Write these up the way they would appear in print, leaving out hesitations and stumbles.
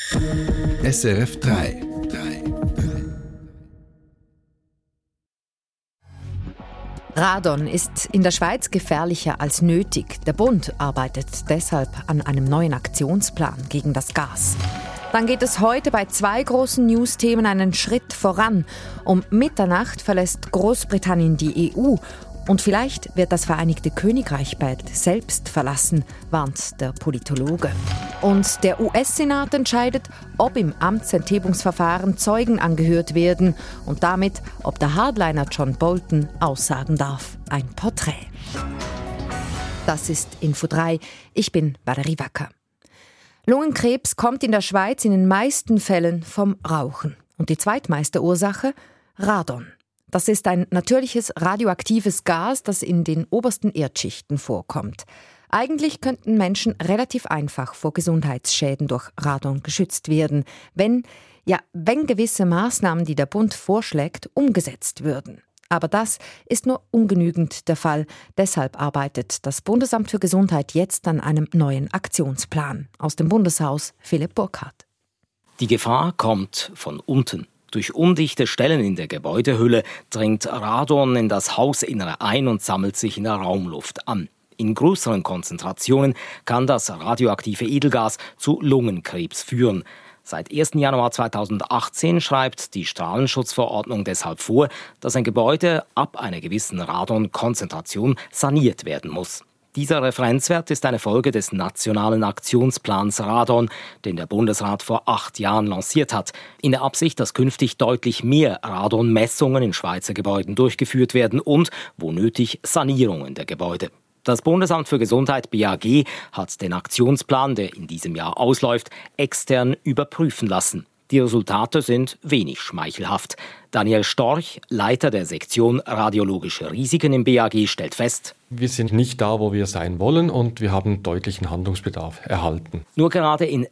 SRF 3. Radon ist in der Schweiz gefährlicher als nötig. Der Bund arbeitet deshalb an einem neuen Aktionsplan gegen das Gas. Dann geht es heute bei 2 großen News-Themen einen Schritt voran. Um Mitternacht verlässt Großbritannien die EU. Und vielleicht wird das Vereinigte Königreich bald selbst verlassen, warnt der Politologe. Und der US-Senat entscheidet, ob im Amtsenthebungsverfahren Zeugen angehört werden und damit, ob der Hardliner John Bolton aussagen darf. Ein Porträt. Das ist Info 3. Ich bin Valerie Wacker. Lungenkrebs kommt in der Schweiz in den meisten Fällen vom Rauchen. Und die zweitmeiste Ursache? Radon. Das ist ein natürliches radioaktives Gas, das in den obersten Erdschichten vorkommt. Eigentlich könnten Menschen relativ einfach vor Gesundheitsschäden durch Radon geschützt werden, wenn gewisse Maßnahmen, die der Bund vorschlägt, umgesetzt würden. Aber das ist nur ungenügend der Fall. Deshalb arbeitet das Bundesamt für Gesundheit jetzt an einem neuen Aktionsplan. Aus dem Bundeshaus Philipp Burkhardt. Die Gefahr kommt von unten. Durch undichte Stellen in der Gebäudehülle dringt Radon in das Hausinnere ein und sammelt sich in der Raumluft an. In größeren Konzentrationen kann das radioaktive Edelgas zu Lungenkrebs führen. Seit 1. Januar 2018 schreibt die Strahlenschutzverordnung deshalb vor, dass ein Gebäude ab einer gewissen Radonkonzentration saniert werden muss. Dieser Referenzwert ist eine Folge des Nationalen Aktionsplans Radon, den der Bundesrat vor 8 Jahren lanciert hat, in der Absicht, dass künftig deutlich mehr Radonmessungen in Schweizer Gebäuden durchgeführt werden und, wo nötig, Sanierungen der Gebäude. Das Bundesamt für Gesundheit (BAG) hat den Aktionsplan, der in diesem Jahr ausläuft, extern überprüfen lassen. Die Resultate sind wenig schmeichelhaft. Daniel Storch, Leiter der Sektion Radiologische Risiken im BAG, stellt fest: Wir sind nicht da, wo wir sein wollen, und wir haben deutlichen Handlungsbedarf erhalten. Nur gerade in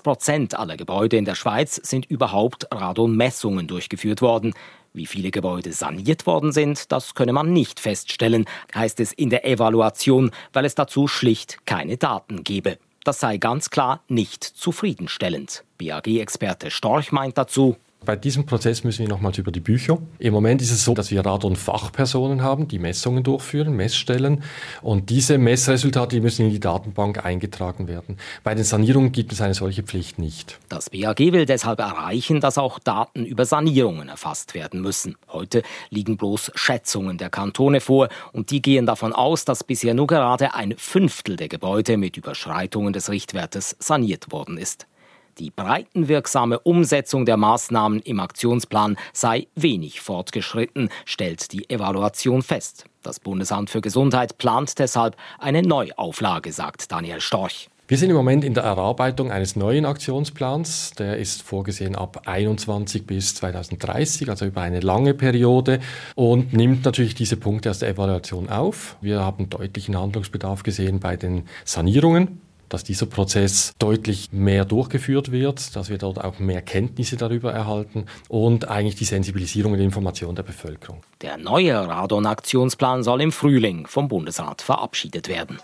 6% aller Gebäude in der Schweiz sind überhaupt Radonmessungen durchgeführt worden. Wie viele Gebäude saniert worden sind, das könne man nicht feststellen, heißt es in der Evaluation, weil es dazu schlicht keine Daten gebe. Das sei ganz klar nicht zufriedenstellend. BAG-Experte Storch meint dazu: Bei diesem Prozess müssen wir nochmals über die Bücher. Im Moment ist es so, dass wir Radon-Fachpersonen haben, die Messungen durchführen, Messstellen. Und diese Messresultate, die müssen in die Datenbank eingetragen werden. Bei den Sanierungen gibt es eine solche Pflicht nicht. Das BAG will deshalb erreichen, dass auch Daten über Sanierungen erfasst werden müssen. Heute liegen bloß Schätzungen der Kantone vor und die gehen davon aus, dass bisher nur gerade 1/5 der Gebäude mit Überschreitungen des Richtwertes saniert worden ist. Die breitenwirksame Umsetzung der Maßnahmen im Aktionsplan sei wenig fortgeschritten, stellt die Evaluation fest. Das Bundesamt für Gesundheit plant deshalb eine Neuauflage, sagt Daniel Storch. Wir sind im Moment in der Erarbeitung eines neuen Aktionsplans. Der ist vorgesehen ab 2021 bis 2030, also über eine lange Periode, und nimmt natürlich diese Punkte aus der Evaluation auf. Wir haben deutlichen Handlungsbedarf gesehen bei den Sanierungen, dass dieser Prozess deutlich mehr durchgeführt wird, dass wir dort auch mehr Kenntnisse darüber erhalten und eigentlich die Sensibilisierung und Information der Bevölkerung. Der neue Radon-Aktionsplan soll im Frühling vom Bundesrat verabschiedet werden.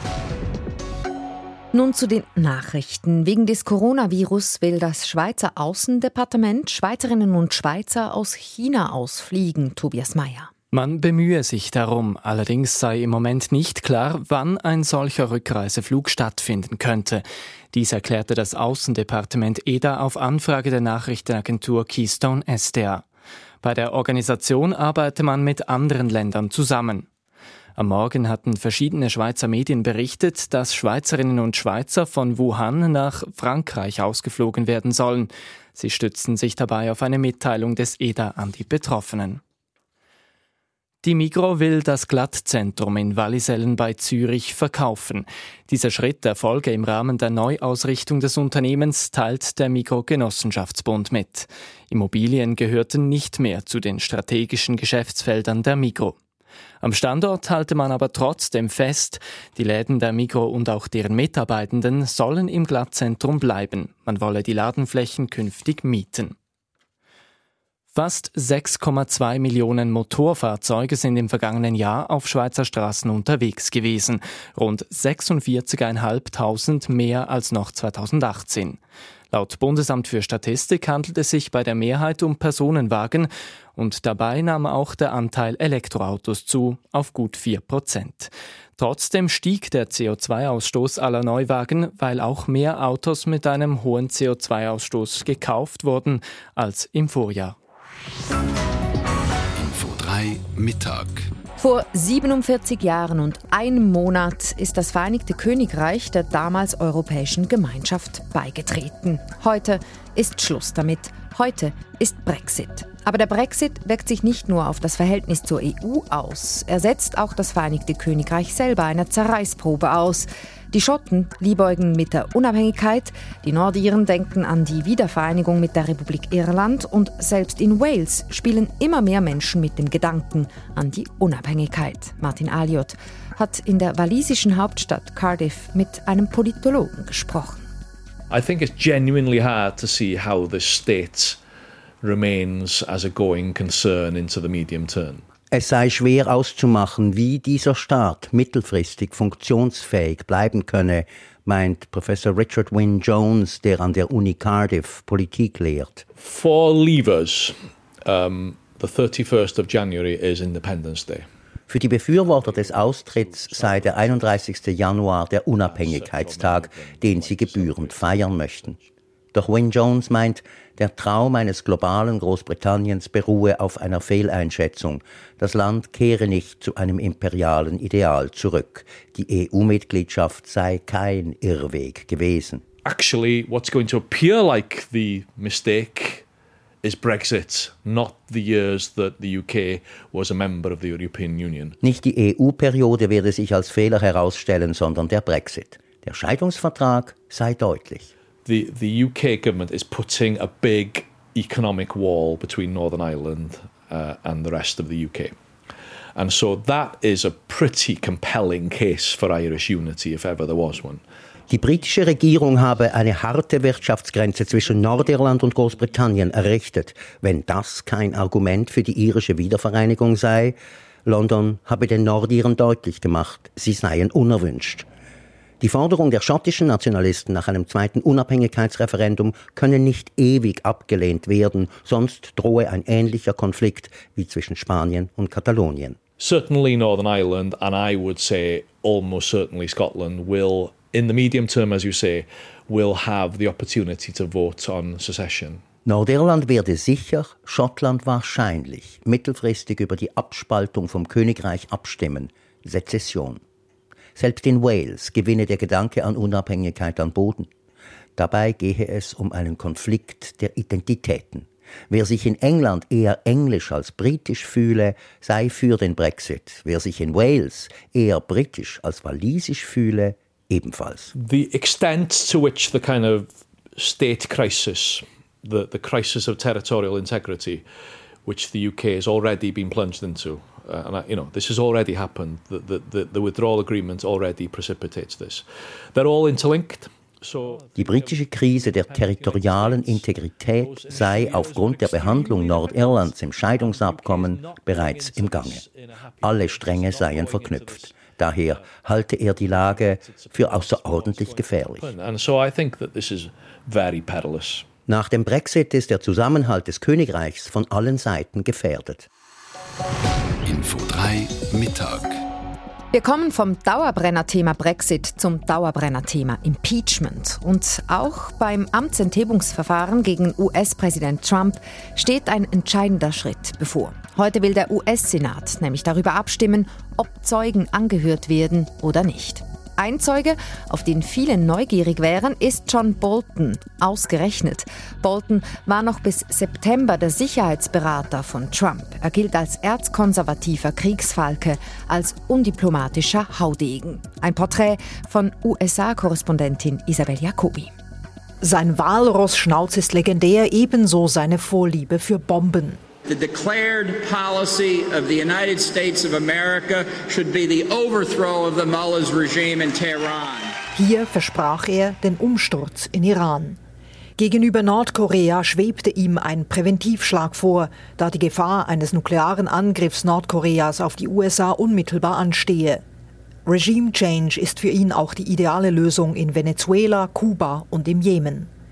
Nun zu den Nachrichten. Wegen des Coronavirus will das Schweizer Außendepartement Schweizerinnen und Schweizer aus China ausfliegen. Tobias Meyer. Man bemühe sich darum, allerdings sei im Moment nicht klar, wann ein solcher Rückreiseflug stattfinden könnte. Dies erklärte das Außendepartement EDA auf Anfrage der Nachrichtenagentur Keystone SDA. Bei der Organisation arbeite man mit anderen Ländern zusammen. Am Morgen hatten verschiedene Schweizer Medien berichtet, dass Schweizerinnen und Schweizer von Wuhan nach Frankreich ausgeflogen werden sollen. Sie stützten sich dabei auf eine Mitteilung des EDA an die Betroffenen. Die Migros will das Glattzentrum in Wallisellen bei Zürich verkaufen. Dieser Schritt erfolge im Rahmen der Neuausrichtung des Unternehmens, teilt der Migros Genossenschaftsbund mit. Immobilien gehörten nicht mehr zu den strategischen Geschäftsfeldern der Migros. Am Standort halte man aber trotzdem fest, die Läden der Migros und auch deren Mitarbeitenden sollen im Glattzentrum bleiben. Man wolle die Ladenflächen künftig mieten. Fast 6,2 Millionen Motorfahrzeuge sind im vergangenen Jahr auf Schweizer Straßen unterwegs gewesen. Rund 46.500 mehr als noch 2018. Laut Bundesamt für Statistik handelt es sich bei der Mehrheit um Personenwagen und dabei nahm auch der Anteil Elektroautos zu, auf gut 4%. Trotzdem stieg der CO2-Ausstoß aller Neuwagen, weil auch mehr Autos mit einem hohen CO2-Ausstoß gekauft wurden als im Vorjahr. Info 3 Mittag. Vor 47 Jahren und einem Monat ist das Vereinigte Königreich der damals Europäischen Gemeinschaft beigetreten. Heute ist Schluss damit. Heute ist Brexit. Aber der Brexit wirkt sich nicht nur auf das Verhältnis zur EU aus. Er setzt auch das Vereinigte Königreich selber einer Zerreißprobe aus. Die Schotten liebäugen mit der Unabhängigkeit, die Nordiren denken an die Wiedervereinigung mit der Republik Irland und selbst in Wales spielen immer mehr Menschen mit dem Gedanken an die Unabhängigkeit. Martin Alliot hat in der walisischen Hauptstadt Cardiff mit einem Politologen gesprochen. I think it's genuinely hard to see how the state remains as a going concern into the medium term. Es sei schwer auszumachen, wie dieser Staat mittelfristig funktionsfähig bleiben könne, meint Professor Richard Wynne Jones, der an der Uni Cardiff Politik lehrt. For Leavers, the 31st of January is Independence Day. Für die Befürworter des Austritts sei der 31. Januar der Unabhängigkeitstag, den sie gebührend feiern möchten. Doch Wynne Jones meint, der Traum eines globalen Großbritanniens beruhe auf einer Fehleinschätzung. Das Land kehre nicht zu einem imperialen Ideal zurück. Die EU-Mitgliedschaft sei kein Irrweg gewesen. Actually, what's going to appear like the mistake is Brexit, not the years that the UK was a member of the European Union. Nicht die EU-Periode werde sich als Fehler herausstellen, sondern der Brexit. Der Scheidungsvertrag sei deutlich. The UK government is putting a big economic wall between Northern Ireland and the rest of the UK. And so that is a pretty compelling case for Irish unity, if ever there was one. Die britische Regierung habe eine harte Wirtschaftsgrenze zwischen Nordirland und Großbritannien errichtet. Wenn das kein Argument für die irische Wiedervereinigung sei, London habe den Nordiren deutlich gemacht, sie seien unerwünscht. Die Forderung der schottischen Nationalisten nach einem zweiten Unabhängigkeitsreferendum könne nicht ewig abgelehnt werden, sonst drohe ein ähnlicher Konflikt wie zwischen Spanien und Katalonien. Certainly Northern Ireland, and I would say almost certainly Scotland, will, in the medium term, as you say, will have the opportunity to vote on secession. Nordirland werde sicher, Schottland wahrscheinlich mittelfristig über die Abspaltung vom Königreich abstimmen, Sezession. Selbst in Wales gewinne der Gedanke an Unabhängigkeit an Boden. Dabei gehe es um einen Konflikt der Identitäten. Wer sich in England eher englisch als britisch fühle, sei für den Brexit. Wer sich in Wales eher britisch als walisisch fühle, ebenfalls. The extent to which the kind of state crisis, the crisis of territorial integrity, which the UK has already been plunged into, this has already happened. The withdrawal agreement already precipitates this. They're all interlinked. Die britische Krise der territorialen Integrität sei aufgrund der Behandlung Nordirlands im Scheidungsabkommen bereits im Gange. Alle Stränge seien verknüpft. Daher halte er die Lage für außerordentlich gefährlich. And so I think that this is very perilous. Nach dem Brexit ist der Zusammenhalt des Königreichs von allen Seiten gefährdet. Info 3 Mittag. Wir kommen vom Dauerbrenner-Thema Brexit zum Dauerbrenner-Thema Impeachment. Und auch beim Amtsenthebungsverfahren gegen US-Präsident Trump steht ein entscheidender Schritt bevor. Heute will der US-Senat nämlich darüber abstimmen, ob Zeugen angehört werden oder nicht. Ein Zeuge, auf den viele neugierig wären, ist John Bolton. Ausgerechnet. Bolton war noch bis September der Sicherheitsberater von Trump. Er gilt als erzkonservativer Kriegsfalke, als undiplomatischer Haudegen. Ein Porträt von USA-Korrespondentin Isabel Jacobi. Sein Walrossschnauz ist legendär, ebenso seine Vorliebe für Bomben. The declared policy of the United States of America should be the overthrow of the Mullahs regime in Tehran. Hier versprach er den Umsturz in Iran. Gegenüber Nordkorea schwebte ihm ein Präventivschlag vor, da die Gefahr eines nuklearen Angriffs Nordkoreas auf die USA unmittelbar anstehe. Regime Change ist für ihn auch die ideale Lösung in Venezuela, Kuba und im Jemen.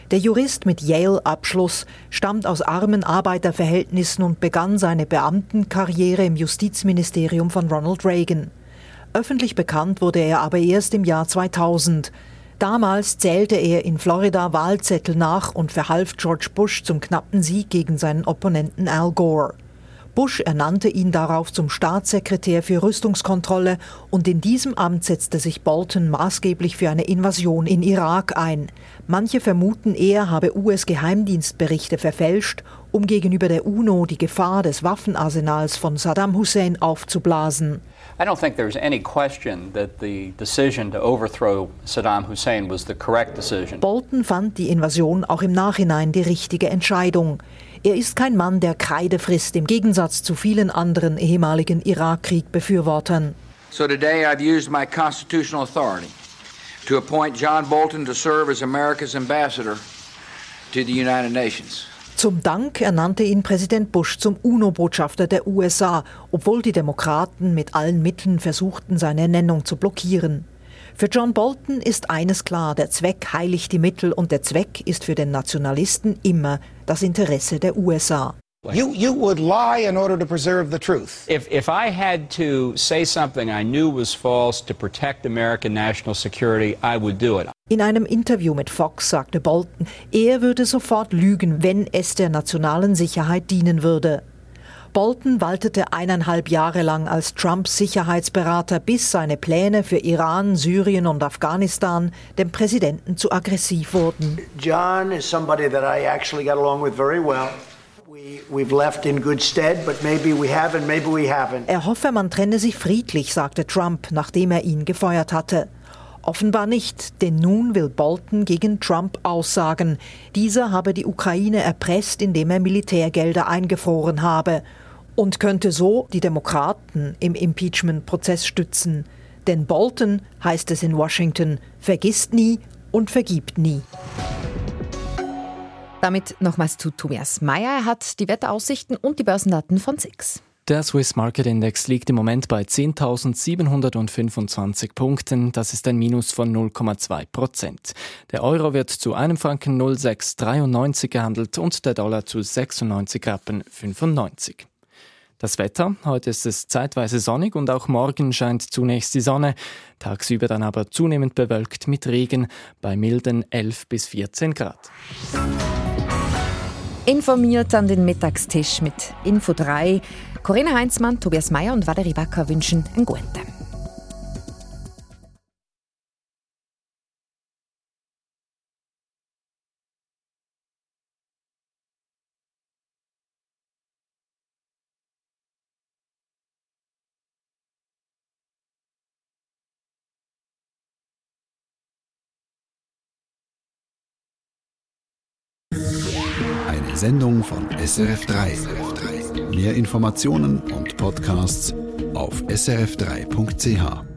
Der Jurist mit Yale-Abschluss stammt aus armen Arbeiterverhältnissen und begann seine Beamtenkarriere im Justizministerium von Ronald Reagan. Öffentlich bekannt wurde er aber erst im Jahr 2000. Damals zählte er in Florida Wahlzettel nach und verhalf George Bush zum knappen Sieg gegen seinen Opponenten Al Gore. Bush ernannte ihn darauf zum Staatssekretär für Rüstungskontrolle und in diesem Amt setzte sich Bolton maßgeblich für eine Invasion in Irak ein. Manche vermuten, er habe US-Geheimdienstberichte verfälscht, um gegenüber der UNO die Gefahr des Waffenarsenals von Saddam Hussein aufzublasen. I don't think there's any question that the decision to overthrow Saddam Hussein was the correct decision. Bolton fand die Invasion auch im Nachhinein die richtige Entscheidung. Er ist kein Mann, der Kreide frisst, im Gegensatz zu vielen anderen ehemaligen Irakkrieg-Befürwortern. So today I've used my constitutional authority to appoint John Bolton to serve as America's ambassador to the United Nations. Zum Dank ernannte ihn Präsident Bush zum UNO-Botschafter der USA, obwohl die Demokraten mit allen Mitteln versuchten, seine Ernennung zu blockieren. Für John Bolton ist eines klar: Der Zweck heiligt die Mittel und der Zweck ist für den Nationalisten immer das Interesse der USA. You would lie in order to preserve the truth. If I had to say something I knew was false to protect American national security, I would do it. In einem Interview mit Fox sagte Bolton, er würde sofort lügen, wenn es der nationalen Sicherheit dienen würde. Bolton waltete 1,5 Jahre lang als Trumps Sicherheitsberater, bis seine Pläne für Iran, Syrien und Afghanistan dem Präsidenten zu aggressiv wurden. John is somebody that I actually got along with very well. We've left in good stead, but maybe we have and maybe we haven't. Er hoffe, man trenne sich friedlich, sagte Trump, nachdem er ihn gefeuert hatte. Offenbar nicht, denn nun will Bolton gegen Trump aussagen. Dieser habe die Ukraine erpresst, indem er Militärgelder eingefroren habe, und könnte so die Demokraten im Impeachment-Prozess stützen. Denn Bolton, heißt es in Washington, vergisst nie und vergibt nie. Damit nochmals zu Tobias Meyer. Er hat die Wetteraussichten und die Börsendaten von SIX. Der Swiss Market Index liegt im Moment bei 10.725 Punkten. Das ist ein Minus von 0,2%. Der Euro wird zu einem Franken 0,693 gehandelt und der Dollar zu 96,95 Rappen. Das Wetter: Heute ist es zeitweise sonnig und auch morgen scheint zunächst die Sonne. Tagsüber dann aber zunehmend bewölkt mit Regen bei milden 11 bis 14 Grad. Informiert an den Mittagstisch mit Info 3. Corinna Heinzmann, Tobias Meyer und Valerie Backer wünschen einen guten. Eine Sendung von SRF3. Mehr Informationen und Podcasts auf srf3.ch.